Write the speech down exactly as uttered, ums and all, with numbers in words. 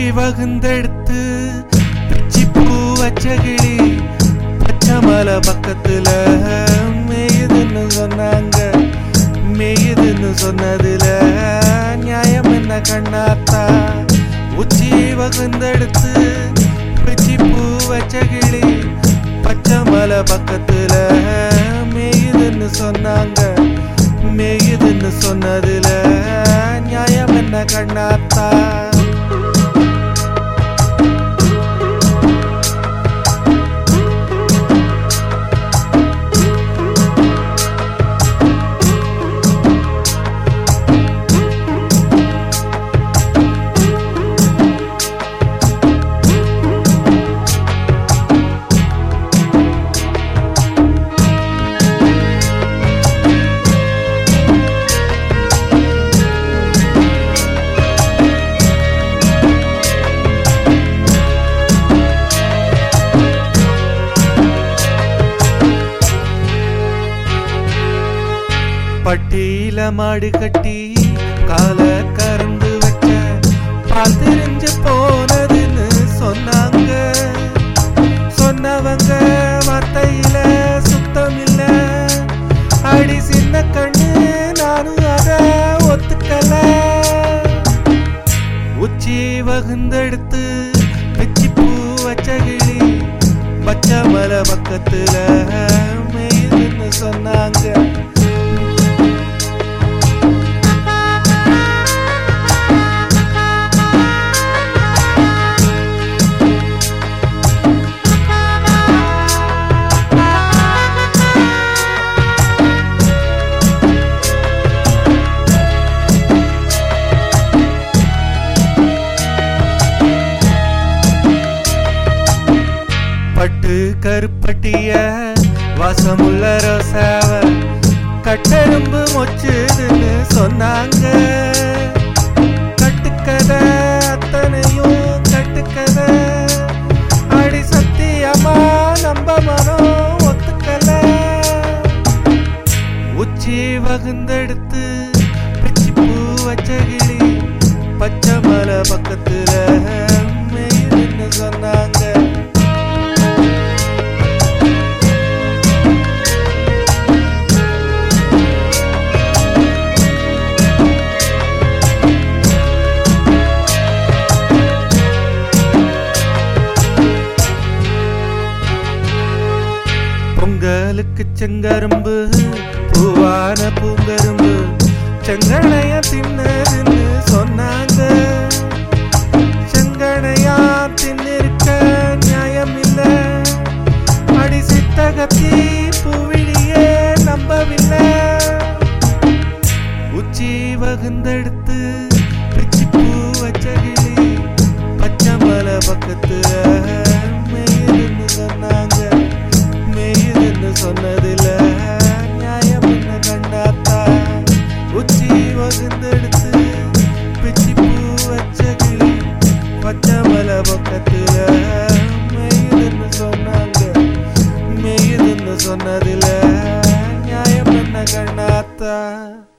வகுந்தெடுத்து பிச்சி பூ வச்ச கிளி பச்சை மலை பக்கத்துல மேயுதுன்னு சொன்னாங்க. மேயுதுன்னு சொன்னதுல நியாயம் என்ன கண்ணாத்தா? உச்சி வகுந்தெடுத்து பிச்சி பூ வச்ச கிளி பச்சை மலை பக்கத்துல மேயுதுன்னு சொன்னாங்க. மேயுதுன்னு சொன்னதுல நியாயம் என்ன கண்ணாத்தா? பட்டியில மாடு கட்டி கால கறந்து வச்ச பால் தெரிஞ்சு போனதுன்னு சொன்னாங்க. சொன்னவங்க வார்த்தையில சுத்தம் இல்ல. அடி சின்ன கண்ணு நானும் அத ஒத்துக்கல. உச்சி வகுந்தெடுத்து பிச்சி பூ வச்ச கிளி பச்சை மலை பக்கத்துல மேயுதுன்னு சொன்னாங்க. பட்டு கருப்பட்டிய வாசமுள்ள ரோசாவ கட்டெரும்பு மொச்சுதுன்னு சொன்னாங்க. கட்டுக்கதை அத்தனையும் கட்டுக்கதை. அடி சத்தியமா நம்ப மனம் ஒத்துக்கல. உச்சி வகுந்தெடுத்து பிச்சி பூ வச்ச கிளி பச்சை மலை பக்கத்துல மேயுதுன்னு சொன்னாங்க. பொங்கலுக்கு செங்கரும்பு பூவான பூங்கரும்பு செங்கனைய தின்னதுன்னு சொன்னாங்க. செங்கனையா தின்னிருக்க நியாயம் இல்ல. அடி சித்தகத்தி பூவிழியே நம்பவில்லை. உச்சி வகுந்தெடுத்து பிச்சி பூ வச்ச கிளி பச்சை மலை பக்கத்துல மேயுதுன்னு சொன்னாங்க. சொன்னதுல நியாயம் என்ன கண்டாத்தா? உச்சி வகுந்தெடுத்து பிச்சி பூ வச்ச கிளி பச்சை மலை பக்கத்துல மேயுதுன்னு சொன்னாங்க. மேயுதுன்னு சொன்னதுல நியாயம் என்ன கண்டாத்தா?